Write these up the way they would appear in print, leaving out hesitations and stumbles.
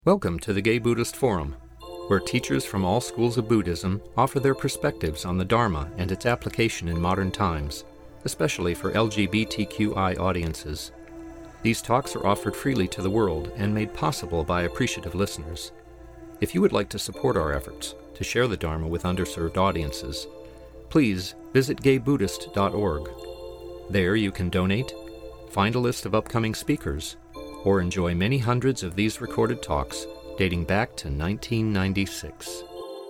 Welcome to the Gay Buddhist Forum, where teachers from all schools of Buddhism offer their perspectives on the Dharma and its application in modern times, especially for LGBTQI audiences. These talks are offered freely to the world and made possible by appreciative listeners. If you would like to support our efforts to share the Dharma with underserved audiences, please visit gaybuddhist.org. There you can donate, find a list of upcoming speakers, or enjoy many hundreds of these recorded talks dating back to 1996.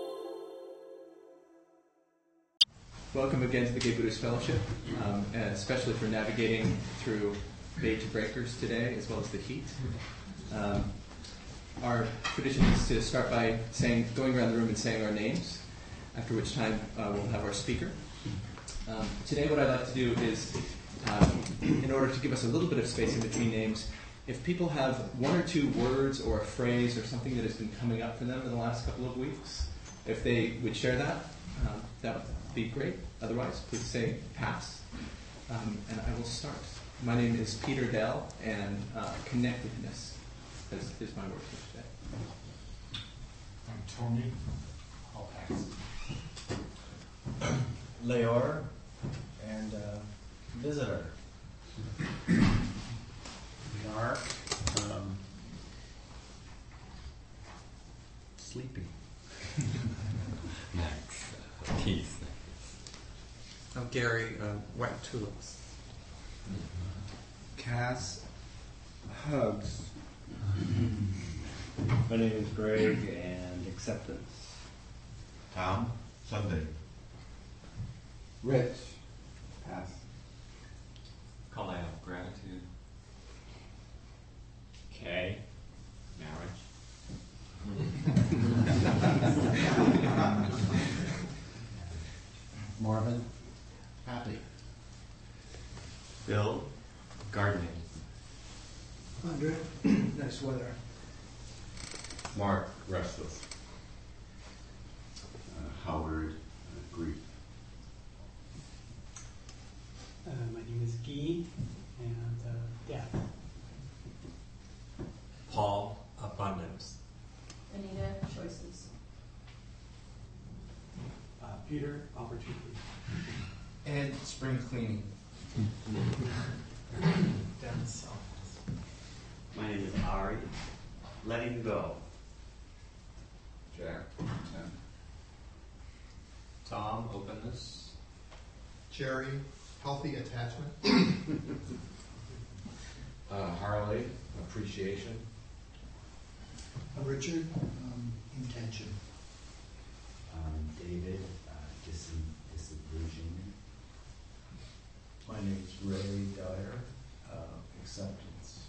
Welcome again to the Gay Buddhist Fellowship, and especially for navigating through major breakers today, as well as the heat. Our tradition is to start by going around the room and saying our names, after which time we'll have our speaker. Today what I'd like to do is, in order to give us a little bit of space in between names, if people have one or two words or a phrase or something that has been coming up for them in the last couple of weeks, if they would share that, that would be great. Otherwise, please say pass. And I will start. My name is Peter Dell, and connectedness is my word for today. I'm Tony. I'll pass. Leor and visitor. Mark. Sleepy. Max. Keith. I'm Gary, White Tulips. Cass, hugs. My name is Greg and acceptance. Tom. Sunday. Rich, pass. Call out. Gratitude. Kay. Marriage. Marvin, happy. Bill. Gardening. Andre, nice weather. Mark. Restless. Howard, grief. My name is Guy, and death. Paul, Abundance. Anita, Choices. Peter, Opportunity. Ed, spring cleaning. Down Softness. My name is Ari. Letting Go. Jack. Tom, Openness. Jerry, healthy attachment. Harley. Appreciation. Richard, intention. David, disillusionment. My name is Ray Dyer, acceptance.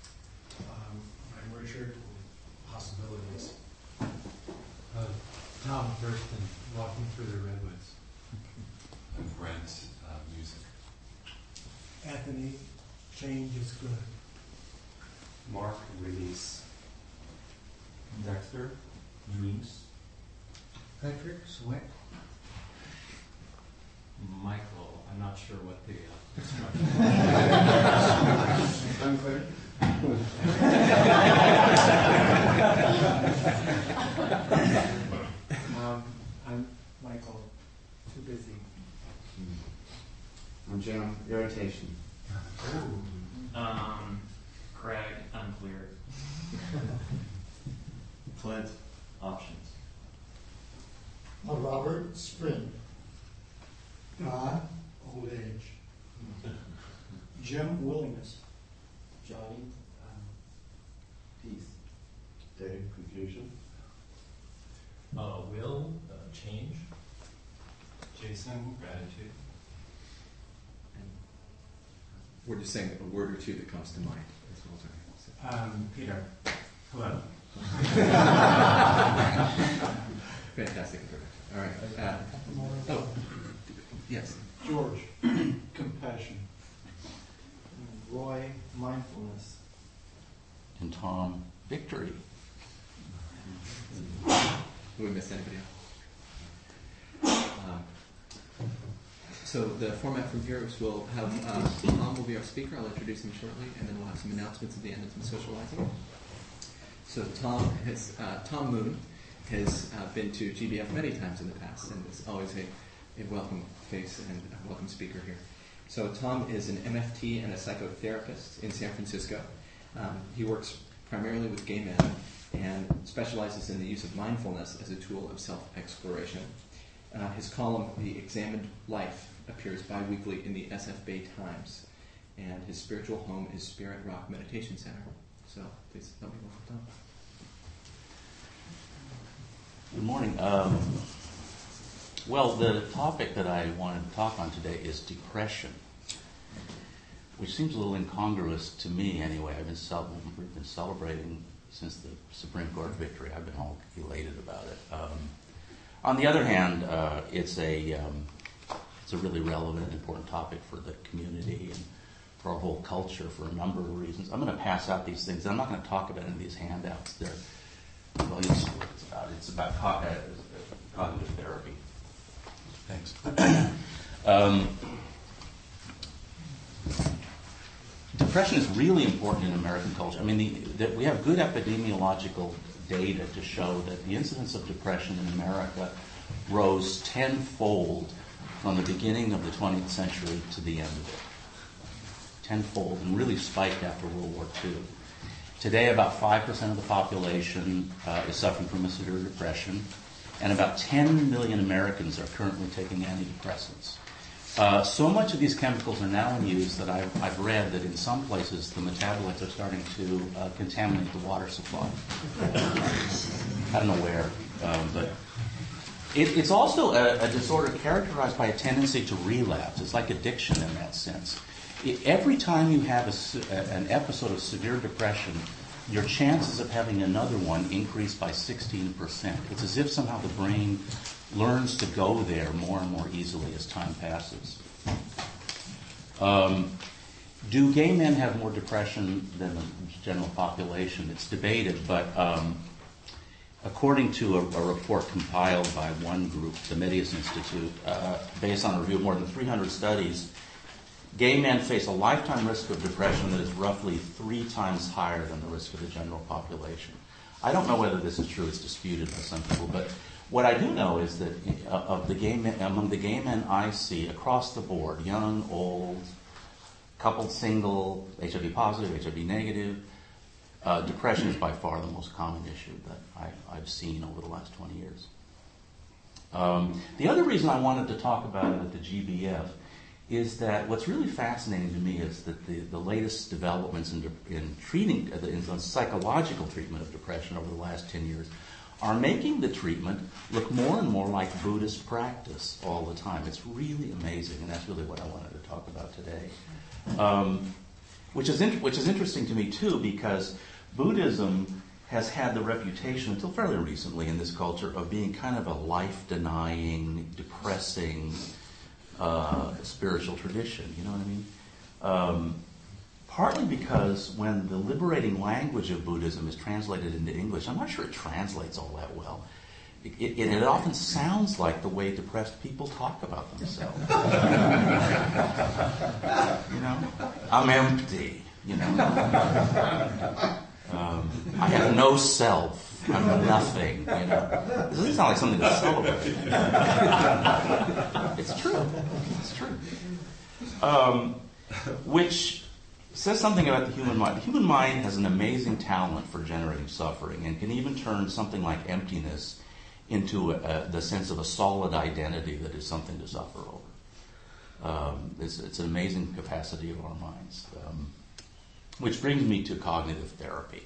I'm Richard, possibilities. Tom Thurston, Walking Through the Redwoods. And Brent. Music. Anthony, change is good. Mark. Release. Dexter. Dreams. Patrick, sweat. Michael. I'm not sure what the Unclear. I'm Michael, too busy. I'm Jim, irritation. Craig, unclear. Clint, options. Robert, sprint. God, old age. Jim, willingness. Johnny, peace. Dave, confusion. Will, change. Jason. Gratitude. We're just saying a word or two that comes to mind. Peter. Hello. Fantastic. All right. Yes. George, compassion. Roy, mindfulness. And Tom, victory. Did we miss anybody else? So the format from here is we'll have Tom will be our speaker. I'll introduce him shortly, and then we'll have some announcements at the end and some socializing. So Tom Moon has been to GBF many times in the past and is always a welcome face and a welcome speaker here. So Tom is an MFT and a psychotherapist in San Francisco. He works primarily with gay men and specializes in the use of mindfulness as a tool of self-exploration. His column, The Examined Life, appears bi-weekly in the SF Bay Times, and his spiritual home is Spirit Rock Meditation Center. So please help me welcome Tom. Good morning. Well, the topic that I wanted to talk on today is depression, which seems a little incongruous to me anyway. We've been celebrating since the Supreme Court victory. I've been all elated about it. On the other hand, it's a really relevant and important topic for the community and for our whole culture for a number of reasons. I'm going to pass out these things. I'm not going to talk about any of these handouts. It's about cognitive therapy. Thanks. Depression is really important in American culture. I mean, we have good epidemiological data to show that the incidence of depression in America rose tenfold from the beginning of the 20th century to the end of it. Tenfold, and really spiked after World War II. Today, about 5% of the population is suffering from a severe depression, and about 10 million Americans are currently taking antidepressants. So much of these chemicals are now in use that I've read that in some places the metabolites are starting to contaminate the water supply. I don't know where, but it's also a disorder characterized by a tendency to relapse. It's like addiction in that sense. Every time you have an episode of severe depression, your chances of having another one increase by 16%. It's as if somehow the brain learns to go there more and more easily as time passes. Do gay men have more depression than the general population? It's debated, but according to a report compiled by one group, the Medius Institute, based on a review of more than 300 studies, gay men face a lifetime risk of depression that is roughly 3 times higher than the risk of the general population. I don't know whether this is true. It's disputed by some people, but what I do know is that among the gay men I see across the board, young, old, coupled, single, HIV positive, HIV negative, depression is by far the most common issue that I've seen over the last 20 years. The other reason I wanted to talk about it at the GBF is that what's really fascinating to me is that the latest developments in treating, in psychological treatment of depression over the last 10 years are making the treatment look more and more like Buddhist practice all the time. It's really amazing, and that's really what I wanted to talk about today. Which is interesting to me, too, because Buddhism has had the reputation, until fairly recently in this culture, of being kind of a life-denying, depressing spiritual tradition. You know what I mean? Partly because when the liberating language of Buddhism is translated into English, I'm not sure it translates all that well. It often sounds like the way depressed people talk about themselves. You know, I'm empty. You know, I have no self. I'm nothing. You know, this doesn't sound like something to celebrate. It's true. It's true. Which says something about the human mind. The human mind has an amazing talent for generating suffering and can even turn something like emptiness into the sense of a solid identity that is something to suffer over. It's an amazing capacity of our minds. Which brings me to cognitive therapy.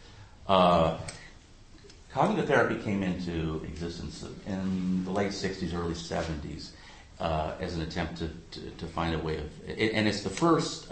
Cognitive therapy came into existence in the late 60s, early 70s as an attempt to find a way of... And it's the first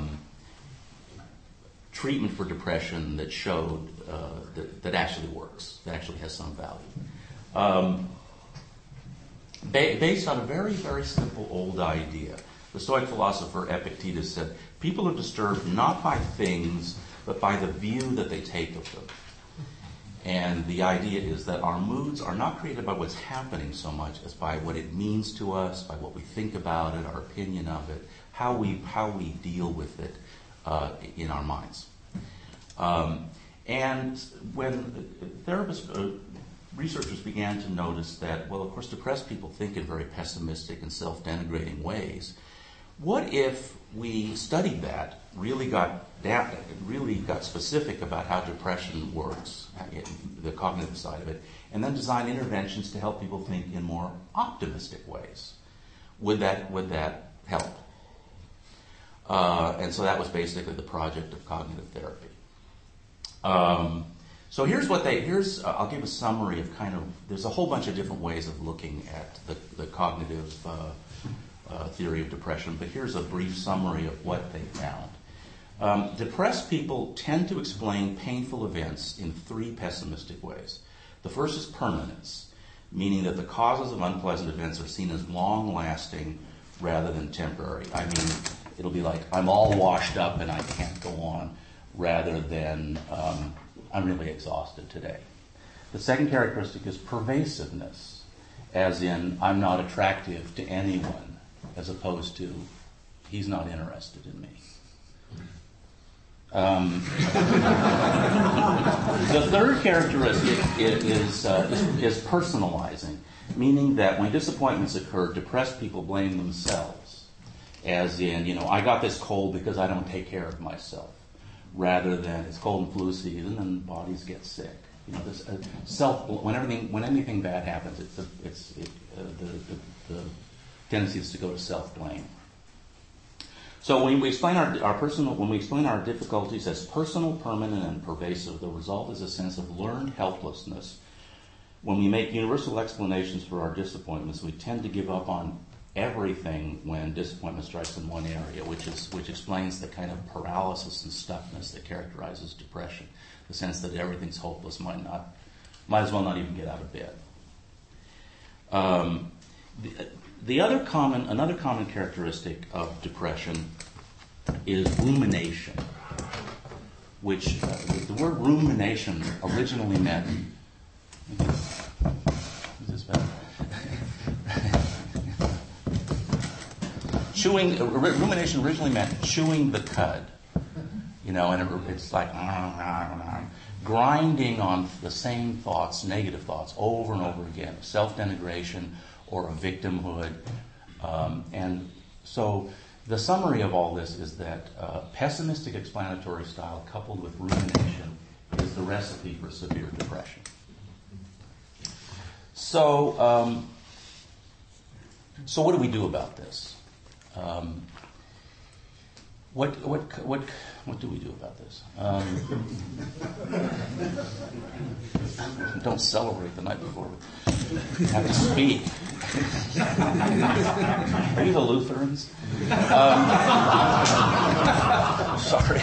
treatment for depression that showed that actually works, that actually has some value. Based on a very, very simple old idea. The Stoic philosopher Epictetus said, people are disturbed not by things, but by the view that they take of them. And the idea is that our moods are not created by what's happening so much as by what it means to us, by what we think about it, our opinion of it, how we deal with it in our minds. And when researchers began to notice that, well, of course, depressed people think in very pessimistic and self-denigrating ways. What if we studied that, really got specific about how depression works, the cognitive side of it, and then design interventions to help people think in more optimistic ways? Would that help? And so that was basically the project of cognitive therapy. So I'll give a summary of there's a whole bunch of different ways of looking at the cognitive theory of depression, but here's a brief summary of what they found. Depressed people tend to explain painful events in 3 pessimistic ways. The first is permanence, meaning that the causes of unpleasant events are seen as long-lasting rather than temporary. I mean, it'll be like, I'm all washed up and I can't go on, rather than I'm really exhausted today. The second characteristic is pervasiveness, as in I'm not attractive to anyone, as opposed to he's not interested in me. The third characteristic is personalizing, meaning that when disappointments occur, depressed people blame themselves, as in, I got this cold because I don't take care of myself, rather than it's cold and flu season and bodies get sick. When anything bad happens, the tendency is to go to self-blame. So when we explain our difficulties as personal, permanent, and pervasive, the result is a sense of learned helplessness. When we make universal explanations for our disappointments, we tend to give up on everything when disappointment strikes in one area, which explains the kind of paralysis and stuckness that characterizes depression. The sense that everything's hopeless, might as well not even get out of bed. Another common characteristic of depression is rumination, which the word rumination originally meant. Is this better? Rumination originally meant chewing the cud, and it's like grinding on the same thoughts, negative thoughts, over and over again, self-denigration or a victimhood. And so the summary of all this is that pessimistic explanatory style coupled with rumination is the recipe for severe depression. So what do we do about this? What do we do about this? Don't celebrate the night before we have to speak. Are you the Lutherans? Sorry.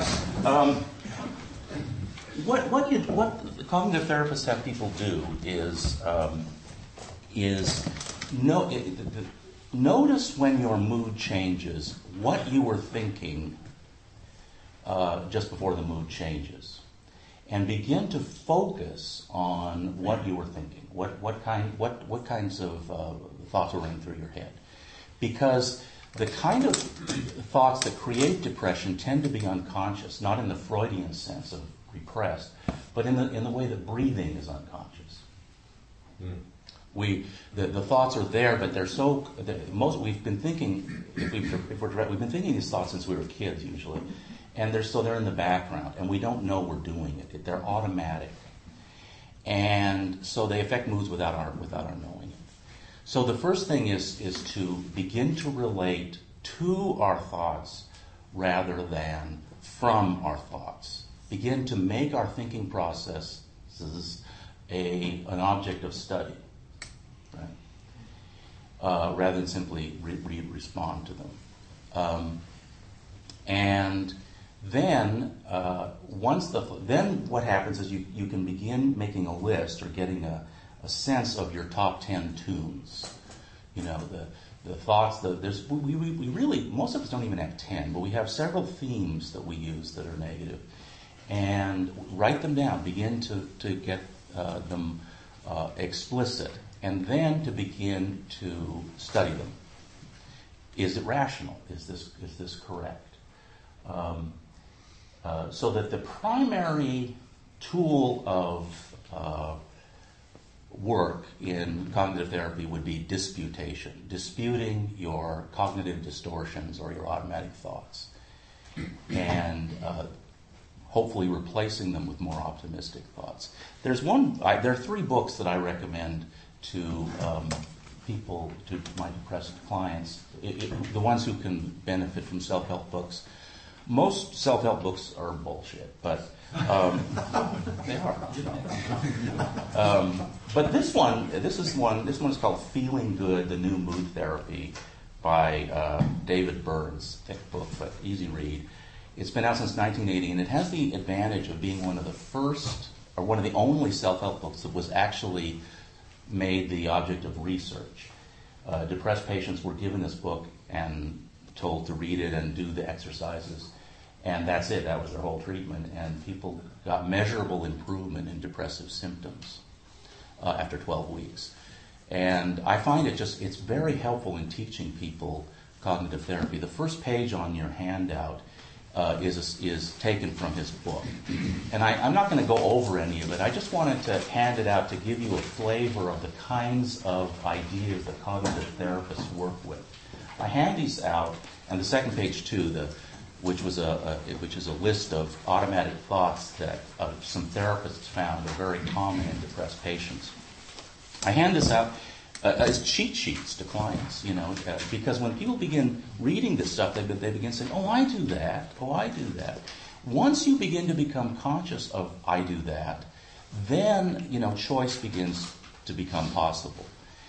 What cognitive therapists have people do is notice when your mood changes what you were thinking just before the mood changes, and begin to focus on what you were thinking. What kinds of thoughts are running through your head? Because the kind of thoughts that create depression tend to be unconscious, not in the Freudian sense of repressed, but in the way that breathing is unconscious. The thoughts are there, but they're so. We've been thinking we've been thinking these thoughts since we were kids usually, and they're in the background, and we don't know we're doing it. They're automatic, and so they affect moods without our knowing it. So the first thing is to begin to relate to our thoughts rather than from our thoughts. Begin to make our thinking processes an object of study. Rather than simply respond to them, and then then what happens is you can begin making a list or getting a sense of your top 10 tunes. The thoughts that we really, most of us don't even have 10, but we have several themes that we use that are negative, and write them down. Begin to get them explicit. And then to begin to study them. Is it rational? Is this correct? So that the primary tool of work in cognitive therapy would be disputation, disputing your cognitive distortions or your automatic thoughts, and hopefully replacing them with more optimistic thoughts. There are 3 books that I recommend to people, to my depressed clients, the ones who can benefit from self-help books. Most self-help books are bullshit, but they are. But this one is called Feeling Good: The New Mood Therapy by David Burns. Thick book, but easy read. It's been out since 1980, and it has the advantage of being one of the first, or one of the only self-help books that was actually made the object of research. Depressed patients were given this book and told to read it and do the exercises, and that's it. That was their whole treatment, and people got measurable improvement in depressive symptoms after 12 weeks. And I find it's very helpful in teaching people cognitive therapy. The first page on your handout is taken from his book. And I'm not going to go over any of it. I just wanted to hand it out to give you a flavor of the kinds of ideas that cognitive therapists work with. I hand these out, and the second page too, which is a list of automatic thoughts that some therapists found are very common in depressed patients. I hand this out as cheat sheets to clients, because when people begin reading this stuff, they begin saying, "Oh, I do that. Oh, I do that." Once you begin to become conscious of "I do that," then choice begins to become possible,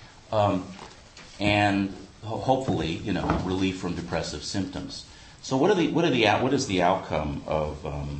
and hopefully, relief from depressive symptoms. So, what is the outcome of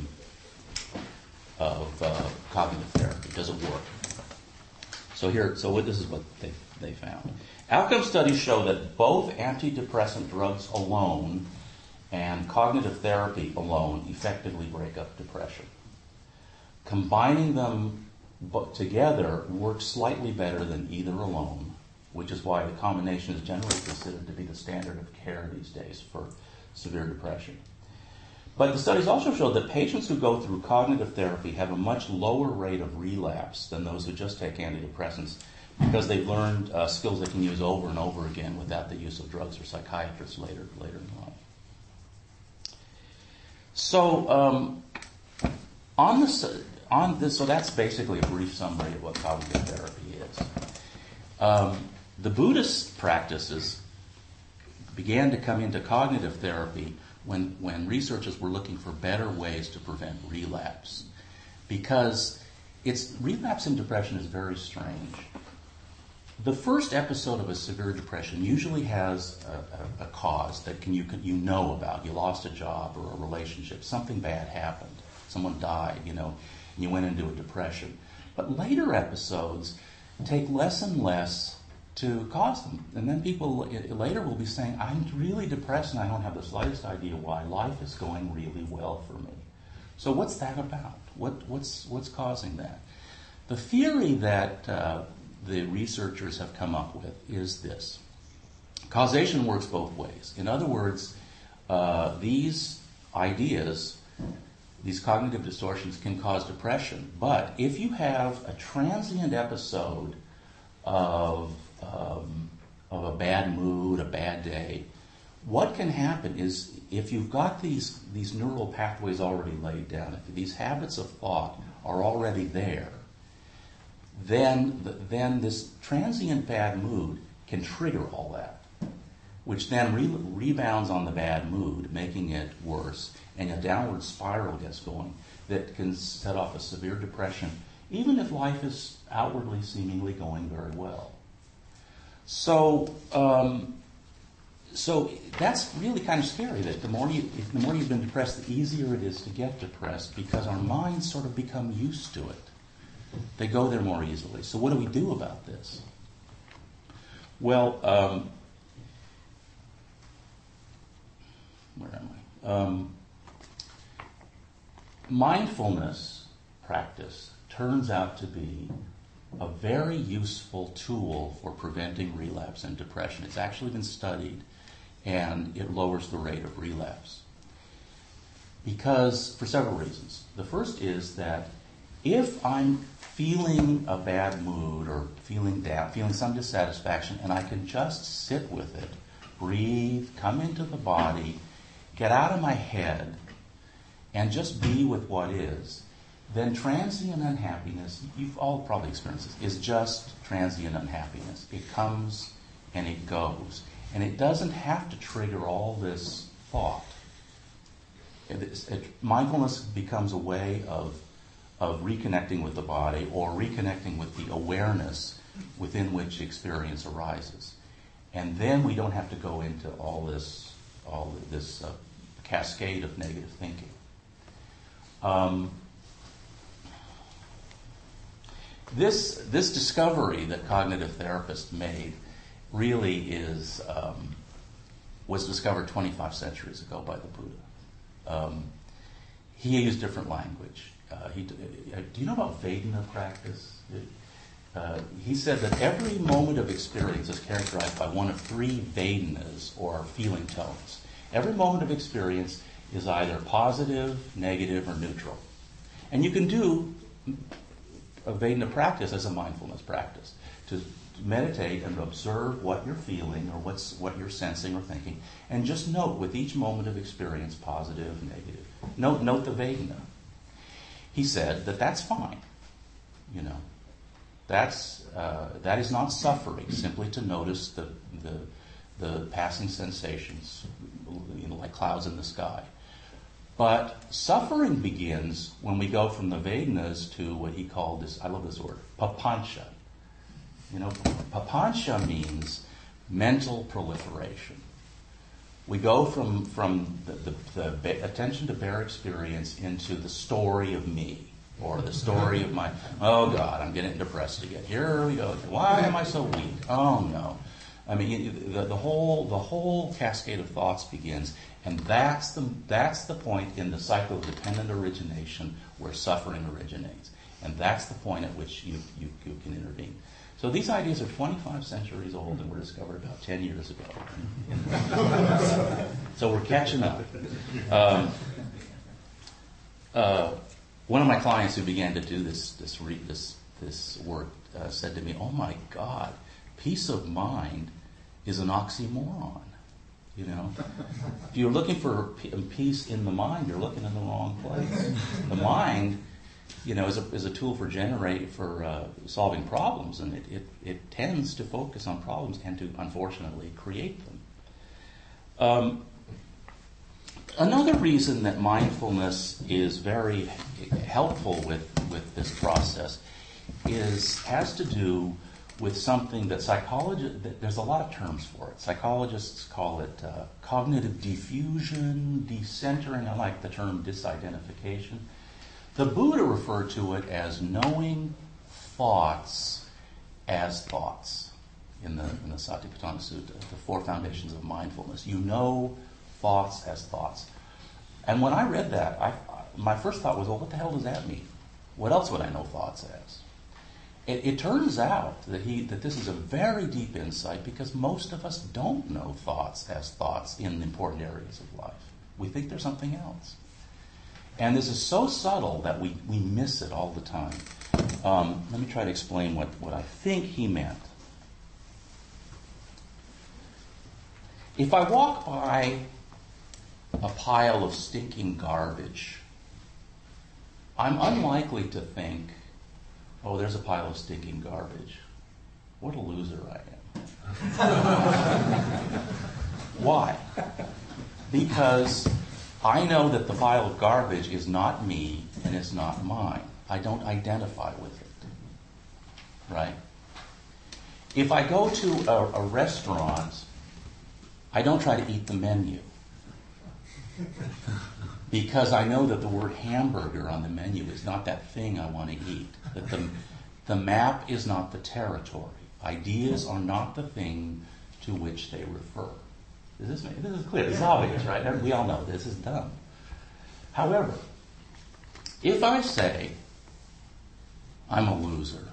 cognitive therapy? Does it work? This is what they found. Outcome studies show that both antidepressant drugs alone and cognitive therapy alone effectively break up depression. Combining them together works slightly better than either alone, which is why the combination is generally considered to be the standard of care these days for severe depression. But the studies also show that patients who go through cognitive therapy have a much lower rate of relapse than those who just take antidepressants, because they've learned skills they can use over and over again without the use of drugs or psychiatrists later in life. So so that's basically a brief summary of what cognitive therapy is. The Buddhist practices began to come into cognitive therapy when researchers were looking for better ways to prevent relapse, because relapse in depression is very strange. The first episode of a severe depression usually has a cause that you know about. You lost a job or a relationship. Something bad happened. Someone died, and you went into a depression. But later episodes take less and less to cause them. And then people later will be saying, "I'm really depressed and I don't have the slightest idea why. Life is going really well for me." So what's that about? What's causing that? The theory that the researchers have come up with is this. Causation works both ways. In other words, these ideas, these cognitive distortions, can cause depression. But if you have a transient episode of a bad mood, a bad day, what can happen is, if you've got these neural pathways already laid down, if these habits of thought are already there, then this transient bad mood can trigger all that, which then rebounds on the bad mood, making it worse, and a downward spiral gets going that can set off a severe depression, even if life is outwardly seemingly going very well. So that's really kind of scary, that the more you've been depressed, the easier it is to get depressed, because our minds sort of become used to it. They go there more easily. So what do we do about this? Well, where am I? Mindfulness practice turns out to be a very useful tool for preventing relapse and depression. It's actually been studied, and it lowers the rate of relapse. For several reasons. The first is that if I'm feeling a bad mood or feeling down, feeling some dissatisfaction, and I can just sit with it, breathe, come into the body, get out of my head, and just be with what is, then transient unhappiness, you've all probably experienced this, is just transient unhappiness. It comes and it goes. And it doesn't have to trigger all this thought. Mindfulness becomes a way of reconnecting with the body or reconnecting with the awareness within which experience arises. And then we don't have to go into all this cascade of negative thinking. This discovery that cognitive therapists made really was discovered 25 centuries ago by the Buddha. He used different language. Do you know about Vedana practice? He said that every moment of experience is characterized by one of three Vedanas, or feeling tones. Every moment of experience is either positive, negative, or neutral. And you can do a Vedana practice as a mindfulness practice, to meditate and observe what you're feeling or what you're sensing or thinking, and just note with each moment of experience, positive, negative. Note the Vedana. He said that that's fine. That is not suffering. Simply to notice the passing sensations, like clouds in the sky. But suffering begins when we go from the Vedanas to what he called this, I love this word, papancha. Papancha means mental proliferation. We go from the attention to bare experience into the story of me, or the story of my, oh God, I'm getting depressed again. Here we go. Why am I so weak? Oh no. I mean, the whole cascade of thoughts begins, and that's the point in the cycle of dependent origination where suffering originates, and that's the point at which you can intervene. So these ideas are 25 centuries old and were discovered about 10 years ago. So we're catching up. One of my clients who began to do this work said to me, "Oh my God, peace of mind is an oxymoron. If you're looking for peace in the mind, you're looking in the wrong place. The mind, is a tool for solving problems, and it tends to focus on problems and to, unfortunately, create them." Another reason that mindfulness is very helpful with this process has to do with something that there's a lot of terms for it. Psychologists call it cognitive diffusion, decentering. I like the term disidentification. The Buddha referred to it as knowing thoughts as thoughts in the Satipatthana Sutta, the four foundations of mindfulness. You know thoughts as thoughts. And when I read that, my first thought was, well, what the hell does that mean? What else would I know thoughts as? It turns out that this is a very deep insight, because most of us don't know thoughts as thoughts in important areas of life. We think they're something else. And this is so subtle that we miss it all the time. Let me try to explain what I think he meant. If I walk by a pile of stinking garbage, I'm unlikely to think, oh, there's a pile of stinking garbage. What a loser I am. Why? Because I know that the pile of garbage is not me and it's not mine. I don't identify with it. Right? If I go to a restaurant, I don't try to eat the menu. Because I know that the word hamburger on the menu is not that thing I want to eat. That the map is not the territory. Ideas are not the thing to which they refer. This is clear. This is obvious, right? We all know this is dumb. However, if I say I'm a loser,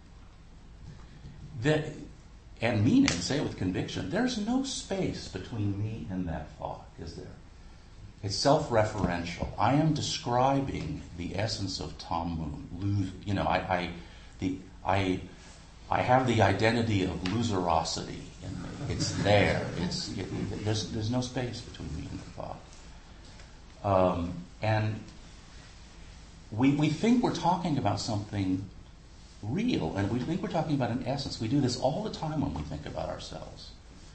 and mean it, say it with conviction, there's no space between me and that thought, is there? It's self-referential. I am describing the essence of Tom Moon. You know, I have the identity of loserosity in me. It's there. There's no space between me and the thought. And we think we're talking about something real, and we think we're talking about an essence. We do this all the time when we think about ourselves.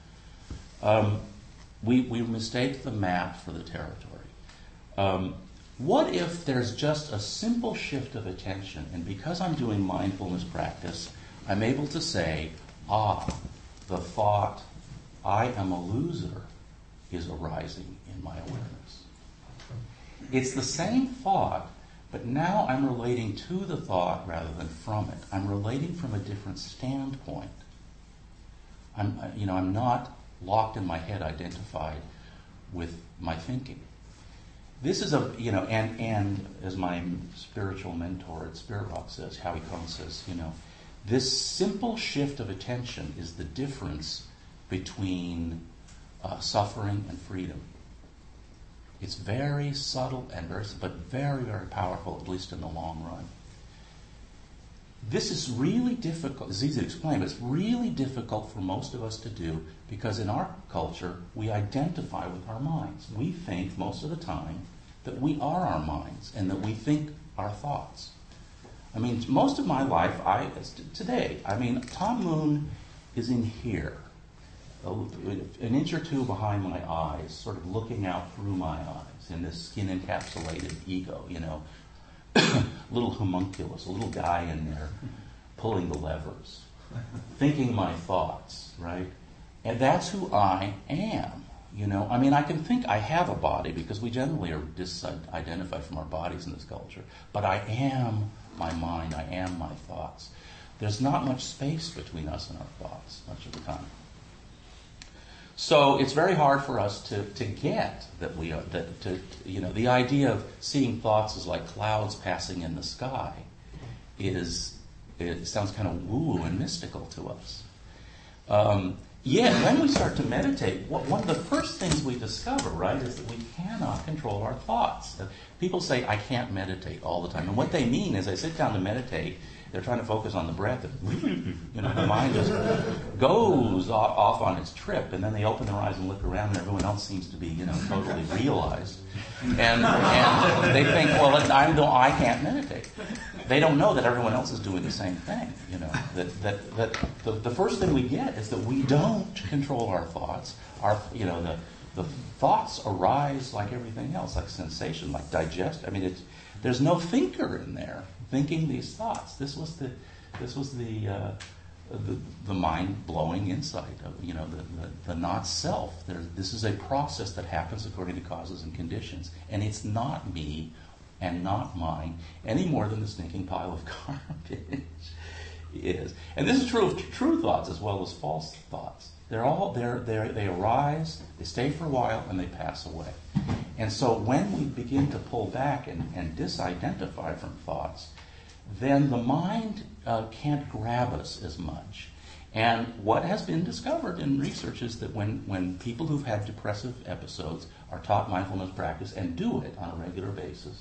We mistake the map for the territory. What if there's just a simple shift of attention, and because I'm doing mindfulness practice, I'm able to say, the thought, I am a loser, is arising in my awareness. It's the same thought, but now I'm relating to the thought rather than from it. I'm relating from a different standpoint. I'm not locked in my head, identified with my thinking. This is and as my spiritual mentor at Spirit Rock says, Howie Cohn says, this simple shift of attention is the difference between suffering and freedom. It's very subtle but very, very powerful, at least in the long run. This is really difficult. It's easy to explain, but it's really difficult for most of us to do because in our culture, we identify with our minds. We think most of the time that we are our minds and that we think our thoughts. I mean, most of my life, today, Tom Moon is in here, an inch or two behind my eyes, sort of looking out through my eyes in this skin-encapsulated ego, little homunculus, a little guy in there pulling the levers, thinking my thoughts, right? And that's who I am, I can think I have a body because we generally are disidentified from our bodies in this culture, but I am my mind, I am my thoughts. There's not much space between us and our thoughts much of the time. So it's very hard for us to get that we are the idea of seeing thoughts as like clouds passing in the sky it sounds kind of woo and mystical to us. Yet when we start to meditate, one of the first things we discover, right, is that we cannot control our thoughts. People say, I can't meditate all the time. And what they mean is they sit down to meditate, they're trying to focus on the breath, and the mind just goes off on its trip, and then they open their eyes and look around, and everyone else seems to be, totally realized. And they think, well, I can't meditate. They don't know that everyone else is doing the same thing. That the first thing we get is that we don't control our thoughts. The thoughts arise like everything else, like sensation, like digest. There's no thinker in there thinking these thoughts. This was the mind-blowing insight of the not self. This is a process that happens according to causes and conditions, and it's not me and not mine any more than the stinking pile of garbage is. And this is true of true thoughts as well as false thoughts. They're all there. They arise, they stay for a while, and they pass away. And so when we begin to pull back and disidentify from thoughts, then the mind can't grab us as much. And what has been discovered in research is that when people who've had depressive episodes are taught mindfulness practice and do it on a regular basis,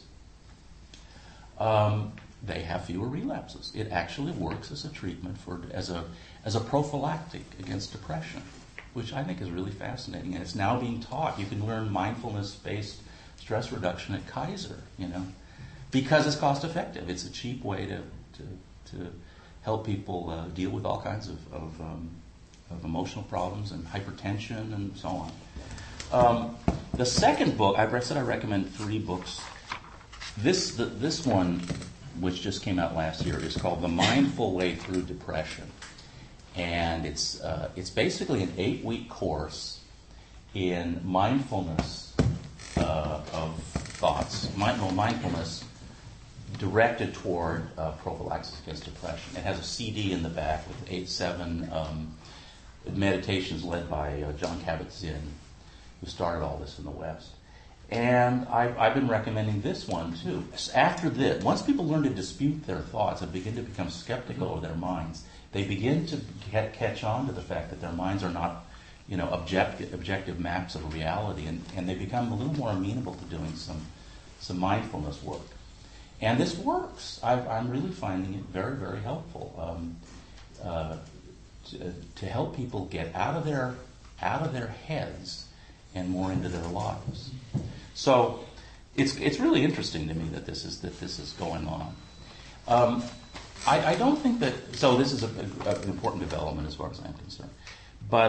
they have fewer relapses. It actually works as a treatment as a prophylactic against depression, which I think is really fascinating. And it's now being taught. You can learn mindfulness-based stress reduction at Kaiser, because it's cost effective. It's a cheap way to help people deal with all kinds of emotional problems and hypertension and so on. The second book, I said I recommend 3 books. This one, which just came out last year, is called The Mindful Way Through Depression. And it's basically an 8-week course in mindfulness of thoughts, mindfulness directed toward prophylaxis against depression. It has a CD in the back with 7 meditations led by John Kabat-Zinn, who started all this in the West. And I've been recommending this one too. After this, once people learn to dispute their thoughts and begin to become skeptical of their minds, they begin to catch on to the fact that their minds are not objective maps of reality, and they become a little more amenable to doing some mindfulness work. And this works. I'm really finding it very, very helpful to help people get out of their heads and more into their lives. So it's really interesting to me that this is going on. I don't think that. So this is an important development as far as I'm concerned, but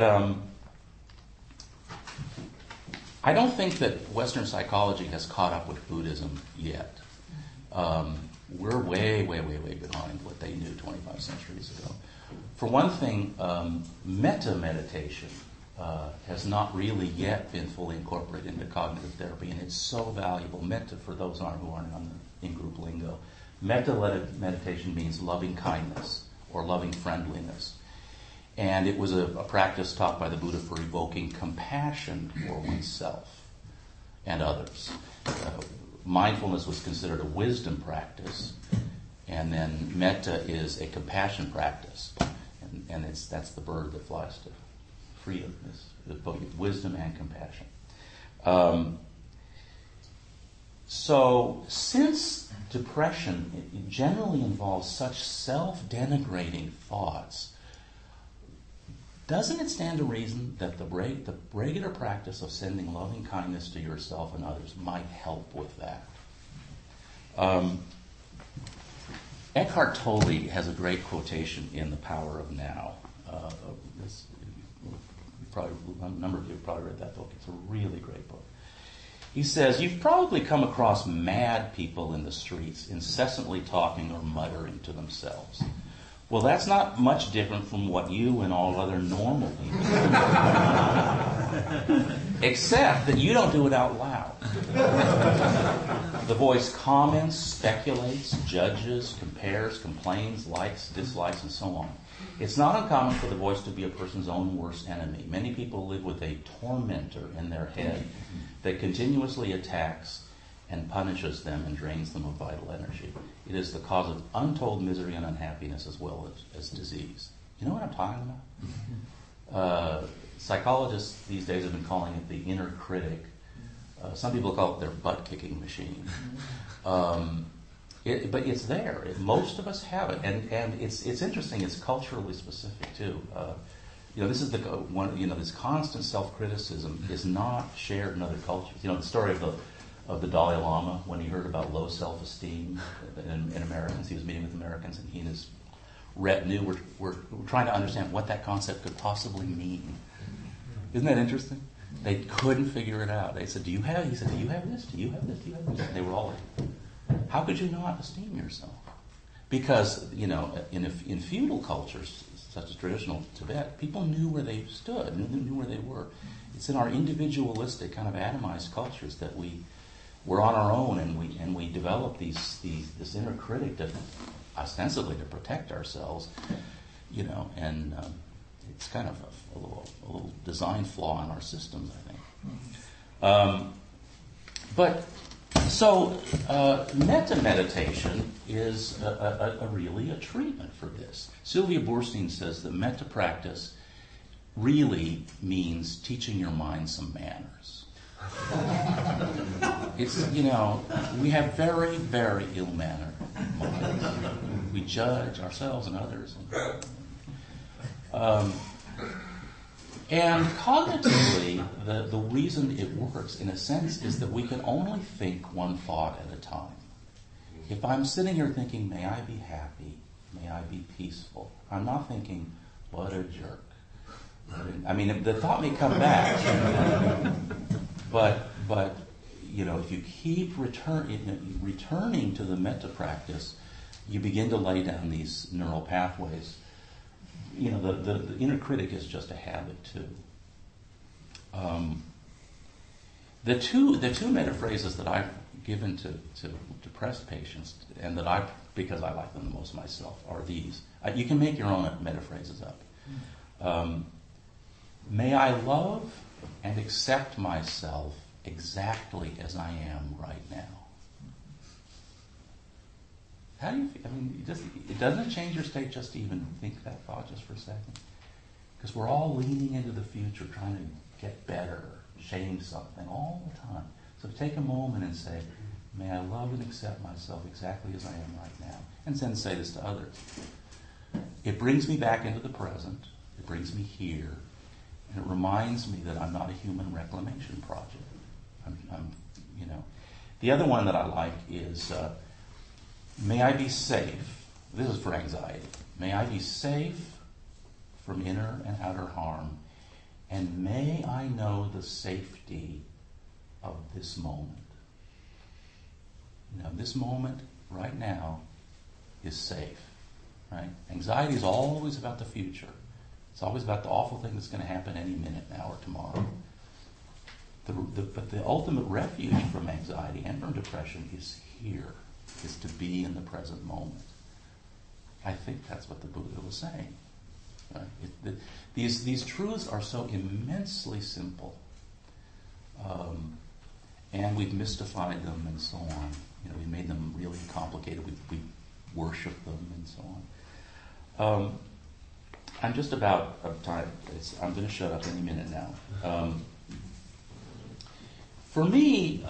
I don't think that Western psychology has caught up with Buddhism yet. We're way, way, way, way behind what they knew 25 centuries ago. For one thing, metta meditation has not really yet been fully incorporated into cognitive therapy, and it's so valuable. Metta, for those who aren't on the in-group lingo, metta meditation means loving kindness or loving friendliness. And it was a practice taught by the Buddha for evoking compassion for oneself and others. Mindfulness was considered a wisdom practice, and then metta is a compassion practice. And that's the bird that flies to freedom, is both wisdom and compassion. So since depression generally involves such self-denigrating thoughts, doesn't it stand to reason that the regular practice of sending loving kindness to yourself and others might help with that? Eckhart Tolle has a great quotation in The Power of Now. A number of you have probably read that book. It's a really great book. He says, "You've probably come across mad people in the streets, incessantly talking or muttering to themselves. Well, that's not much different from what you and all other normal people do. Except that you don't do it out loud. The voice comments, speculates, judges, compares, complains, likes, dislikes, and so on. It's not uncommon for the voice to be a person's own worst enemy. Many people live with a tormentor in their head that continuously attacks and punishes them and drains them of vital energy. It is the cause of untold misery and unhappiness as well as disease." You know what I'm talking about? Psychologists these days have been calling it the inner critic. Some people call it their butt-kicking machine. But it's there. Most of us have it, and it's interesting. It's culturally specific too. This is this constant self-criticism is not shared in other cultures. The story of the Dalai Lama, when he heard about low self-esteem in Americans. He was meeting with Americans, and he and his retinue were trying to understand what that concept could possibly mean. Isn't that interesting? They couldn't figure it out. They said, "Do you have?" He said, "Do you have this? Do you have this? Do you have this?" And they were all like, "How could you not esteem yourself?" Because in feudal cultures such as traditional Tibet, people knew where they stood, knew where they were. It's in our individualistic kind of atomized cultures that we're on our own, and we develop this inner critic to ostensibly to protect ourselves, and it's kind of a little design flaw in our systems, I think. So metta meditation is really a treatment for this. Sylvia Boorstein says that metta practice really means teaching your mind some manners. It's, we have very, very ill-mannered minds. We judge ourselves and others. And cognitively, the reason it works, in a sense, is that we can only think one thought at a time. If I'm sitting here thinking, may I be happy, may I be peaceful, I'm not thinking, what a jerk. The thought may come back, but if you keep returning to the metta practice, you begin to lay down these neural pathways. The inner critic is just a habit too. The two metta phrases that I've given to depressed patients, and that because I like them the most myself, are these. You can make your own metta phrases up. May I love and accept myself exactly as I am right now. How do you feel? Doesn't it change your state just to even think that thought just for a second? Because we're all leaning into the future, trying to get better, change something all the time. So take a moment and say, may I love and accept myself exactly as I am right now. And then say this to others. It brings me back into the present. It brings me here. And it reminds me that I'm not a human reclamation project. The other one that I like is, may I be safe. This is for anxiety. May I be safe from inner and outer harm. And may I know the safety of this moment. This moment right now is safe. Right? Anxiety is always about the future. It's always about the awful thing that's going to happen any minute now or tomorrow. But the ultimate refuge from anxiety and from depression is here, is to be in the present moment. I think that's what the Buddha was saying. Right? These truths are so immensely simple, and we've mystified them and so on. We made them really complicated. We worship them and so on. I'm just about out of time. I'm going to shut up any minute now. For me,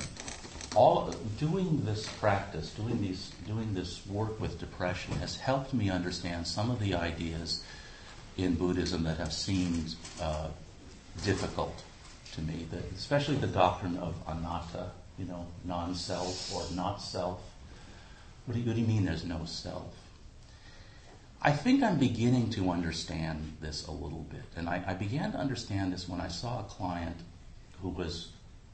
doing this practice, doing this work with depression has helped me understand some of the ideas in Buddhism that have seemed difficult to me, especially the doctrine of anatta, non-self or not self. What do you mean there's no self? I think I'm beginning to understand this a little bit. And I began to understand this when I saw a client who was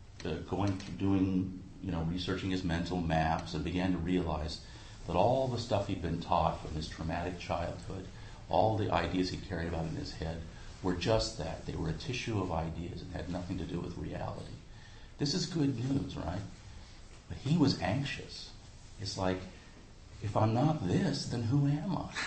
researching his mental maps and began to realize that all the stuff he'd been taught from his traumatic childhood, all the ideas he carried about in his head, were just that. They were a tissue of ideas and had nothing to do with reality. This is good news, right? But he was anxious. It's like, if I'm not this, then who am I?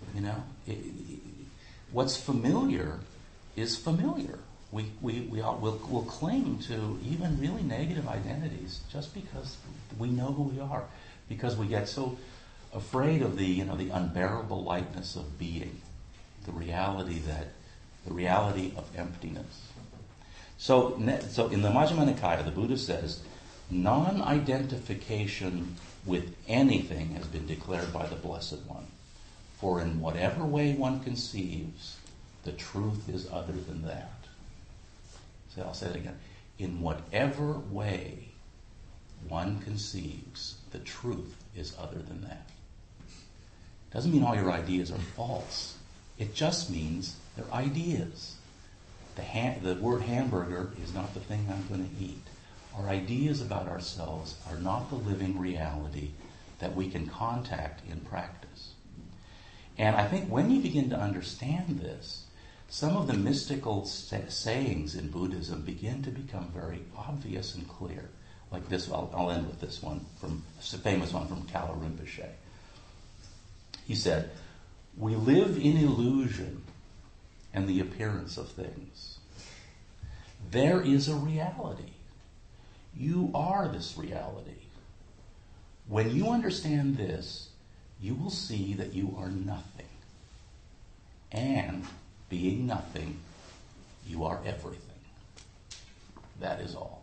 What's familiar is familiar. We'll cling to even really negative identities just because we know who we are, because we get so afraid of the unbearable lightness of being, the reality of emptiness. So in the Majjhima Nikaya, the Buddha says, non-identification with anything has been declared by the Blessed One. For in whatever way one conceives, the truth is other than that. So I'll say it again. In whatever way one conceives, the truth is other than that. Doesn't mean all your ideas are false. It just means they're ideas. The word hamburger is not the thing I'm going to eat. Our ideas about ourselves are not the living reality that we can contact in practice. And I think when you begin to understand this, some of the mystical sayings in Buddhism begin to become very obvious and clear. Like this, I'll end with this one, a famous one from Kala Rinpoche. He said, "We live in illusion and the appearance of things. There is a reality. You are this reality. When you understand this, you will see that you are nothing. And being nothing, you are everything. That is all."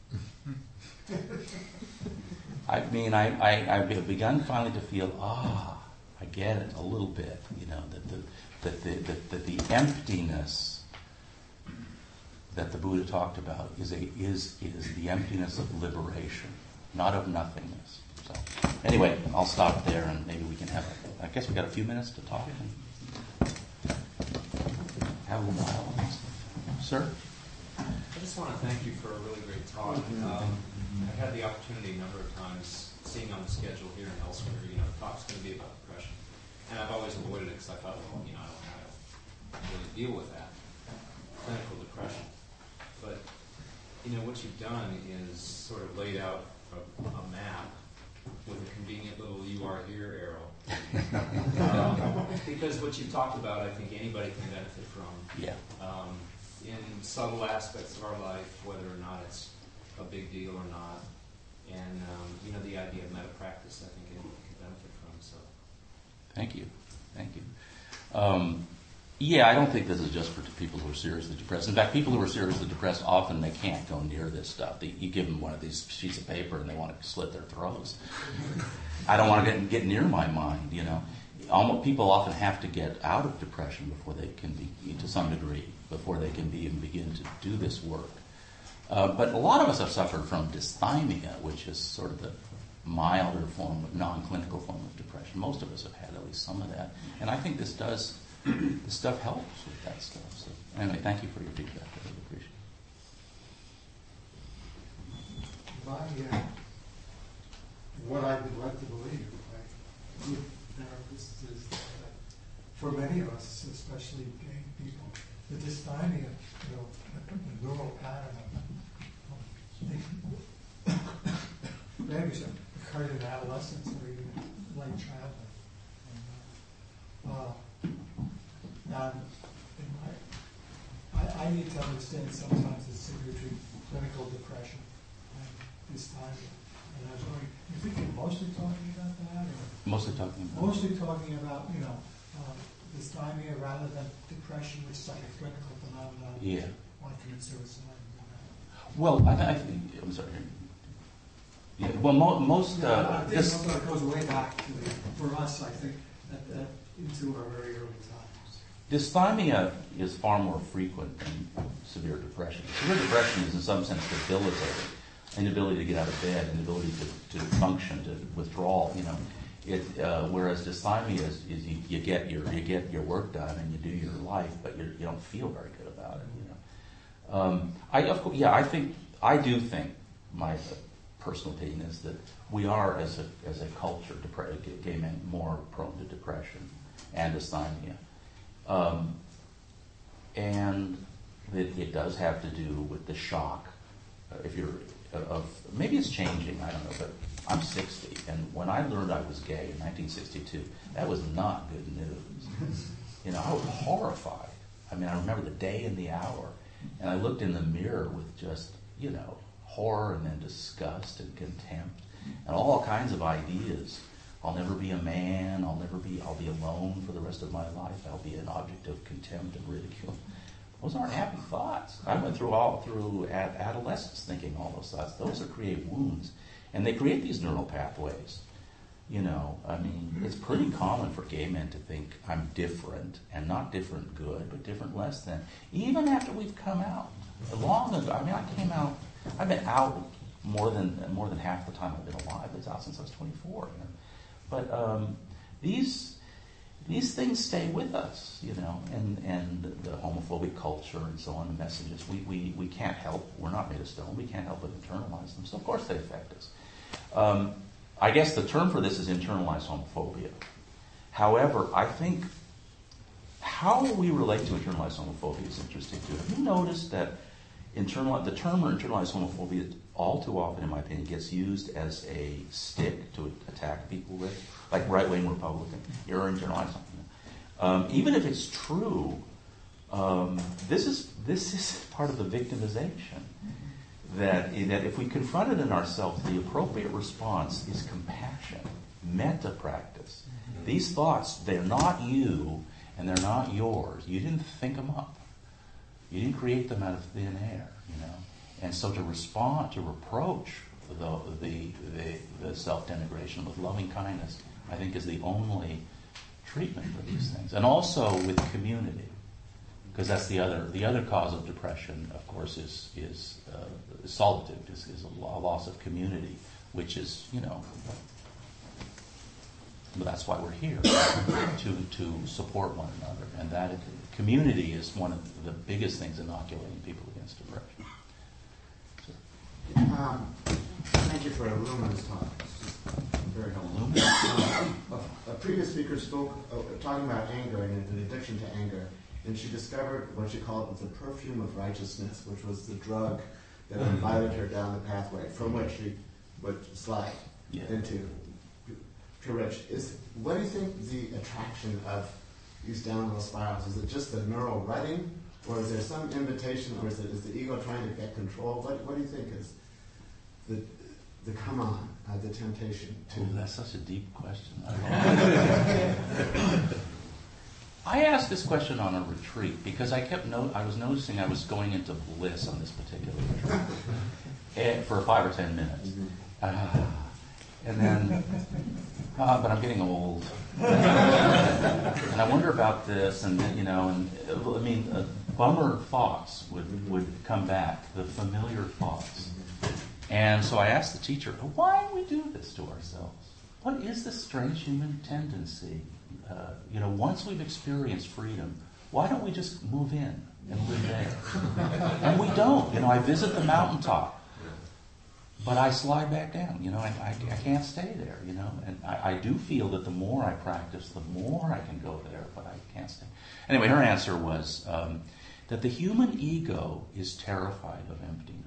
I've begun finally to feel, I get it a little bit, that the emptiness that the Buddha talked about is the emptiness of liberation, not of nothingness. So anyway, I'll stop there and maybe we can I guess we got a few minutes to talk and have a little dialogue. Sir? I just want to thank you for a really great talk. I've had the opportunity a number of times, seeing on the schedule here and elsewhere, the talk's going to be about depression. And I've always avoided it because I thought, I don't know how to really deal with that, clinical depression. But, what you've done is sort of laid out a map with a convenient little "you are here" arrow. Because what you've talked about, I think anybody can benefit from. Yeah. In subtle aspects of our life, whether or not it's a big deal or not. And, the idea of meta practice, I think anyone can benefit from. So, Thank you. Yeah, I don't think this is just for people who are seriously depressed. In fact, people who are seriously depressed, often they can't go near this stuff. You give them one of these sheets of paper and they want to slit their throats. I don't want to get near my mind, you know. People often have to get out of depression before they can be, to some degree, before they can even begin to do this work. But a lot of us have suffered from dysthymia, which is sort of the milder form, non-clinical form of depression. Most of us have had at least some of that. And I think this stuff helps with that stuff. So anyway, thank you for your feedback. I really appreciate it. What I would like to believe, like good therapists, is that for many of us, especially gay people, the dysthymia, the neural pattern of maybe some occurred in adolescence or even late childhood. I need to understand sometimes the severe clinical depression and dysthymia. And I was wondering, you think you're mostly talking about that? Or Mostly talking about dysthymia rather than depression, which is like a clinical phenomenon. Yeah. One commits suicide. Well, I think I'm sorry. Yeah. Well, most. I think most of it goes way back to for us. I think into our very early times. Dysthymia is far more frequent than severe depression. Severe depression is in some sense debilitating. Inability to get out of bed, inability to function, to withdrawal. You know, whereas dysthymia is you get your work done and you do your life, but you don't feel very good about it. You know, I do think my personal opinion is that we are as a culture, gay men, more prone to depression and dysthymia, and it does have to do with the shock. If you're maybe it's changing, I don't know, but I'm 60, and when I learned I was gay in 1962, that was not good news. You know, I was horrified. I mean, I remember the day and the hour, and I looked in the mirror with just, you know, horror and then disgust and contempt and all kinds of ideas. I'll never be a man, I'll be alone for the rest of my life, I'll be an object of contempt and ridicule. Those aren't happy thoughts. I went through adolescence thinking all those thoughts. Those create wounds. And they create these neural pathways. You know, I mean, it's pretty common for gay men to think I'm different, and not different good, but different less than. Even after we've come out. Long ago, I mean, I've been out more than half the time I've been alive. I was out since I was 24. You know? But these things stay with us, you know, and the homophobic culture and so on, the messages, we can't help, we're not made of stone, we can't help but internalize them, so of course they affect us. I guess the term for this is internalized homophobia. However, I think how we relate to internalized homophobia is interesting too. Have you noticed that the term internalized homophobia all too often, in my opinion, gets used as a stick to attack people with, like right-wing Republican. You're internalized something. Even if it's true, this is part of the victimization. That if we confront it in ourselves, the appropriate response is compassion, metta practice. These thoughts, they're not you and they're not yours. You didn't think them up. You didn't create them out of thin air, you know. And so to respond, to reproach the self-denigration with loving kindness, I think is the only treatment for these things. And also with community, because that's the other cause of depression, of course, is solitude, is a loss of community, which is, you know, but that's why we're here, to support one another. And that community is one of the biggest things inoculating people against depression. Thank you for a luminous talk. Very helpful. A previous speaker spoke talking about anger and the addiction to anger, and she discovered what she called the perfume of righteousness, which was the drug that invited her down the pathway from which she would slide into pure rich. What do you think the attraction of these downhill spirals? Is it just the neural rutting, or is there some invitation, or is the ego trying to get control? What do you think is the come on, the temptation to? Oh, that's such a deep question. I asked this question on a retreat because I was noticing I was going into bliss on this particular retreat for 5 or 10 minutes. And then, but I'm getting old. And I wonder about this, and bummer thoughts would come back, the familiar thoughts. And so I asked the teacher, why do we do this to ourselves? What is this strange human tendency? Once we've experienced freedom, why don't we just move in and live there? And we don't. I visit the mountaintop, but I slide back down. I can't stay there, And I do feel that the more I practice, the more I can go there, but I can't stay. Anyway, her answer was that the human ego is terrified of emptiness.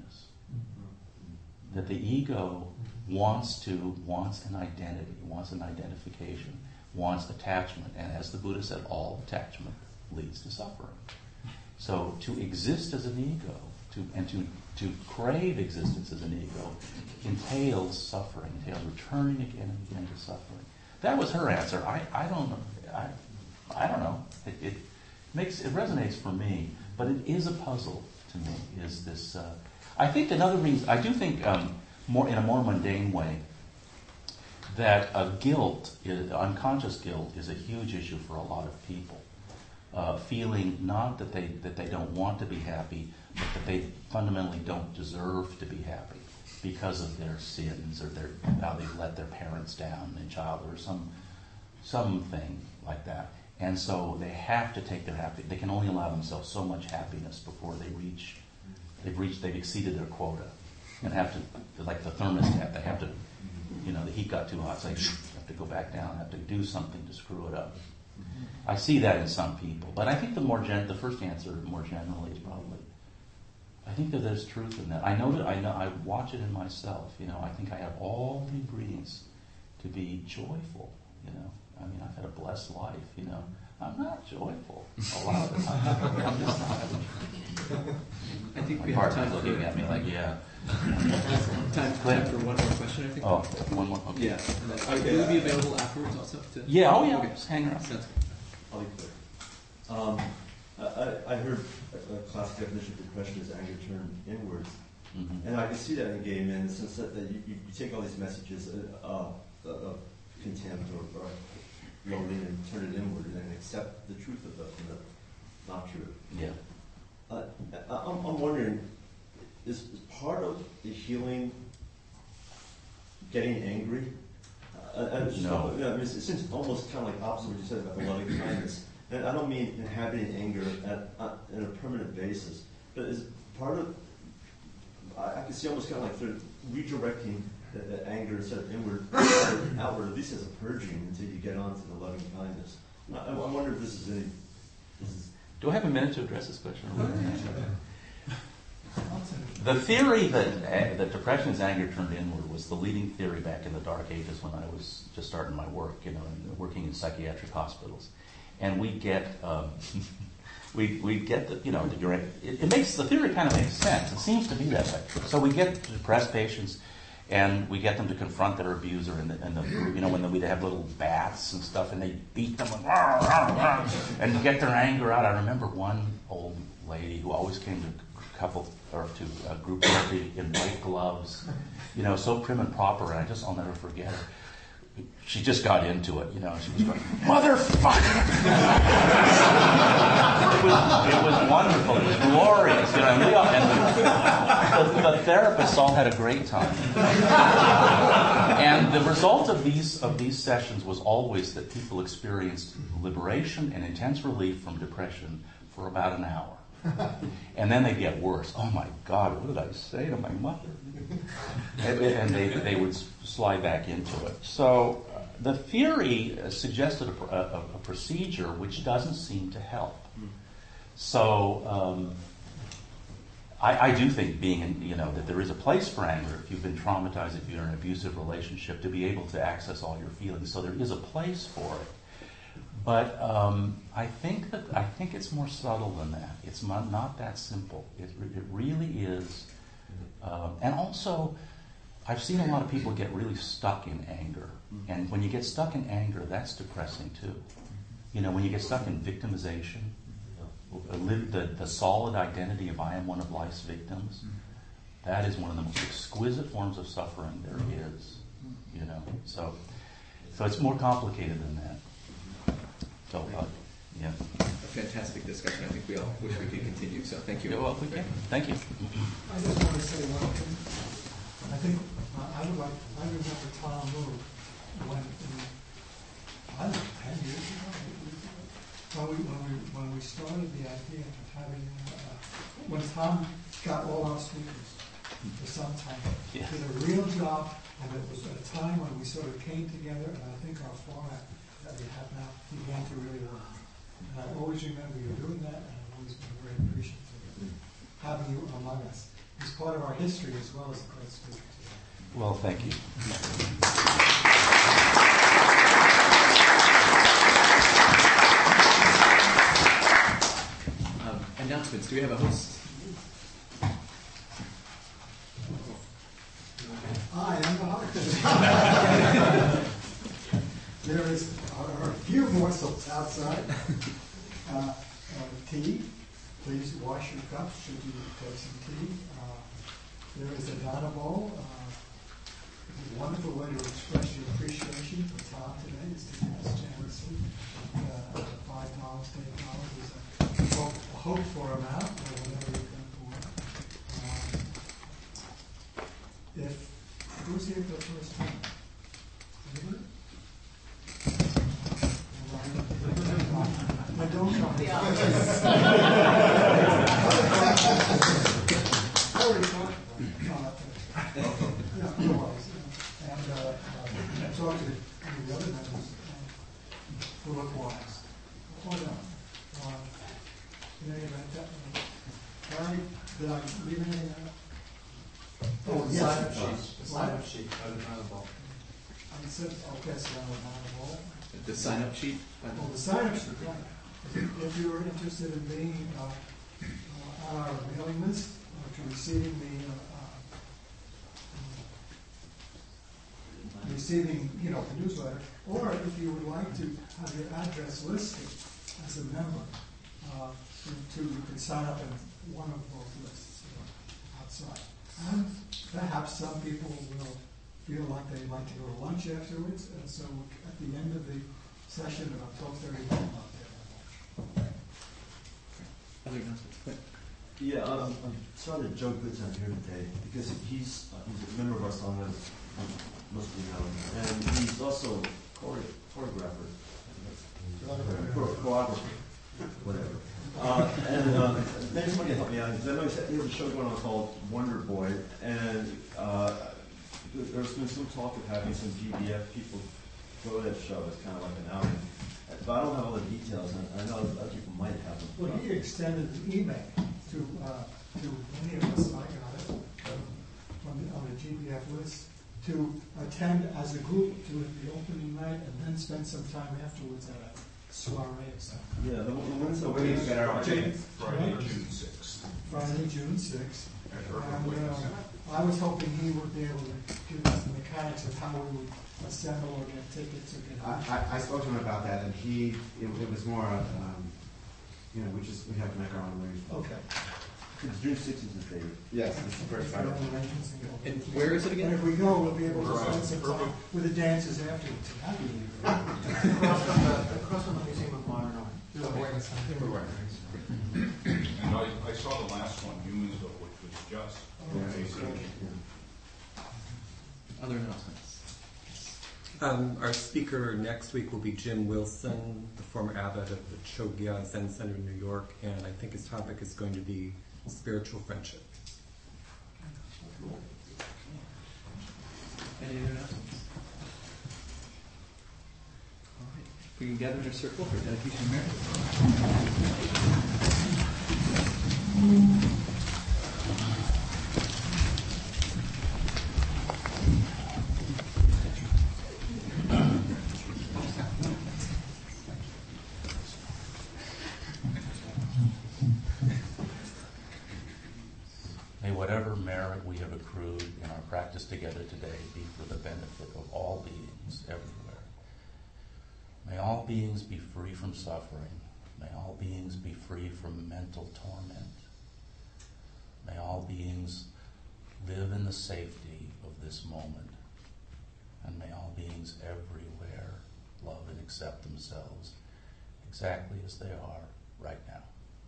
That the ego wants an identity, wants an identification, wants attachment. And as the Buddha said, all attachment leads to suffering. So to exist as an ego, to crave existence as an ego, entails suffering, entails returning again and again to suffering. That was her answer. I don't know. I don't know. It resonates for me, but it is a puzzle to me. Is this? I think another reason. I do think in a more mundane way that unconscious guilt, is a huge issue for a lot of people. Feeling not that they don't want to be happy, but that they fundamentally don't deserve to be happy because of their sins or how they let their parents down in childhood or something like that. And so they have to take their happiness. They can only allow themselves so much happiness before they've exceeded their quota, and have to, like the thermostat, they have to, the heat got too hot, it's like, have to go back down, have to do something to screw it up. I see that in some people, but I think the first answer more generally is probably, I think that there's truth in that. I watch it in myself. I think I have all the ingredients to be joyful. I've had a blessed life. I'm not joyful a lot of the time. I'm just not. I think my we have partner's time looking at me like, yeah. Time for one more question, I think. Oh, one more. Okay. Yeah. Will you be available afterwards also? Yeah. Oh, yeah. Okay. Just hang around. Sounds I'll be clear. I heard a classic definition of depression as anger turned inwards. Mm-hmm. And I can see that in gay men in the sense that you take all these messages of contempt or loathing and turn it inward and accept the truth of them, not true. Yeah. I'm wondering, is part of the healing getting angry? No. It seems almost kind of like opposite what you said about the loving kindness. And I don't mean inhabiting anger on a permanent basis, but is part of, I can see almost kind of like sort of redirecting the anger instead of inward, outward, at least as a purging until you get on to the loving kindness. I wonder if this is any... Do I have a minute to address this question? The theory that depression is anger turned inward was the leading theory back in the Dark Ages when I was just starting my work, and working in psychiatric hospitals. And we get it makes the theory kind of makes sense. It seems to be that way. So we get depressed patients, and we get them to confront their abuser in the group. When we'd have little baths and stuff, and they beat them and get their anger out. I remember one old lady who always came to group therapy in white gloves, so prim and proper, and I'll never forget her. She just got into it, she was going, motherfucker! it was wonderful, it was glorious, and the therapists all had a great time. And the result of these sessions was always that people experienced liberation and intense relief from depression for about an hour. And then they'd get worse. Oh my God, what did I say to my mother? And they would slide back into it. So the theory suggested a procedure which doesn't seem to help. So I do think that there is a place for anger if you've been traumatized, if you're in an abusive relationship, to be able to access all your feelings. So there is a place for it. But I think it's more subtle than that. It's not that simple. It really is. And also, I've seen a lot of people get really stuck in anger. And when you get stuck in anger, that's depressing too. You know, when you get stuck in victimization, the solid identity of I am one of life's victims, that is one of the most exquisite forms of suffering there is. You know, so it's more complicated than that. So, yeah. A fantastic discussion. I think we all wish we could continue. So thank you. Well, we can. Thank you. I just want to say one thing. I think I remember Tom Moore when, I don't know, 10 years ago, when we started the idea of having, when Tom got all our speakers for some time, did a real job, and it was at a time when we sort of came together, and I think our format that we have now began to really work. And I always remember you doing that, and I've always been very appreciative of having you among us. It's part of our history as well as the great speaker today. Well, thank you. Announcements. Do we have a host? I am the host. There are a few morsels outside. Tea. Please wash your cups should you take some tea. There is a Donna bowl. It's a wonderful way to express your appreciation for Tom today is to give us generously. $5, $10 is a hope for amount, or whatever you can afford. Who's here for the first time? Anybody? Then don't come. I already talked about yeah, no worries. And I'm talking to the other members who look wise. Or no. In any event, Barry, did I leave anything out? Oh, yes. The sign-up sheet. I said, I'll pass it on the wall. The sign-up sheet? Oh, the sign-up sheet, right. If you're interested in being on our mailing list, or to receiving the newsletter, or if you would like to have your address listed as a member, you can sign up in one of both lists outside. And perhaps some people will feel like they'd like to go to lunch afterwards, and so at the end of the session about 12:30, we'll out there. Other announcements? Yeah, I'm sorry that Joe Good's not here today because he's a member of our song, most of you know him, and he's also a choreographer, whatever. Maybe somebody can help me out because I know he has a show going on called Wonder Boy, and there's been some talk of having some GBF people go to that show. It's kind of like an outing. But I don't have all the details, and I know other people might have them. Well, he extended the email to many of us, I got it, on the GBF list, to attend as a group to the opening night and then spend some time afterwards at a soiree or something. Yeah, when's the wedding's got our Friday, June 6th. Friday, June 6th. And I was hoping he would be able to give us the mechanics of how we would assemble or get tickets or get. I spoke to him about that, and it was more of, we have to make our own arrangements. Okay. It's June 6th is the date. Yes, it's the first Friday. And where is it again? And if we go, we'll be able to spend some time with the dances afterwards. Across from the Museum of Modern Art. And I saw the last one, Humansville, which was just amazing. Other announcements? Our speaker next week will be Jim Wilson, the former abbot of the Chogyam Zen Center in New York, and I think his topic is going to be spiritual friendship. Any other announcements? All right. We can gather in a circle for dedication of merit. May whatever merit we have accrued in our practice together today be for the benefit of all beings everywhere. May all beings be free from suffering. May all beings be free from mental torment. May all beings live in the safety of this moment. And may all beings everywhere love and accept themselves exactly as they are right now.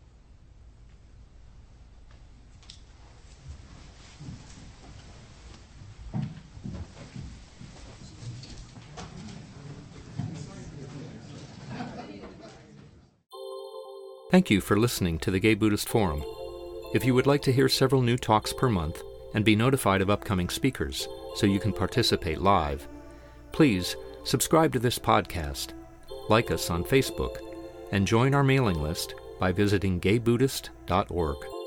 Thank you for listening to the Gay Buddhist Forum. If you would like to hear several new talks per month and be notified of upcoming speakers so you can participate live, please subscribe to this podcast, like us on Facebook, and join our mailing list by visiting gaybuddhist.org.